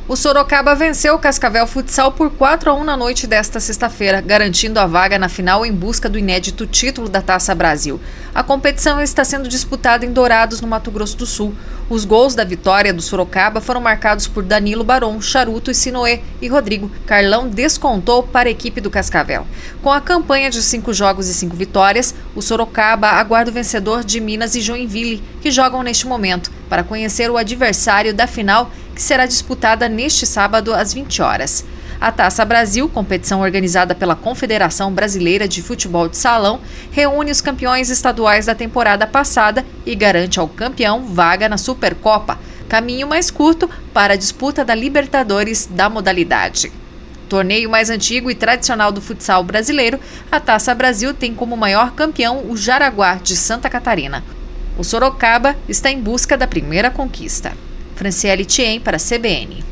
O Sorocaba venceu o Cascavel Futsal por 4-1 na noite desta sexta-feira, garantindo a vaga na final em busca do inédito título da Taça Brasil. A competição está sendo disputada em Dourados, no Mato Grosso do Sul. Os gols da vitória do Sorocaba foram marcados por Danilo Baron, Charuto e Sinoé e Rodrigo. Carlão descontou para a equipe do Cascavel. Com a campanha de 5 jogos e 5 vitórias, o Sorocaba aguarda o vencedor de Minas e Joinville, que jogam neste momento, para conhecer o adversário da final, que será disputada neste sábado às 20 horas. A Taça Brasil, competição organizada pela Confederação Brasileira de Futebol de Salão, reúne os campeões estaduais da temporada passada e garante ao campeão vaga na Supercopa, caminho mais curto para a disputa da Libertadores da modalidade. Torneio mais antigo e tradicional do futsal brasileiro, a Taça Brasil tem como maior campeão o Jaraguá de Santa Catarina. O Sorocaba está em busca da primeira conquista. Franciele Thiem para a CBN.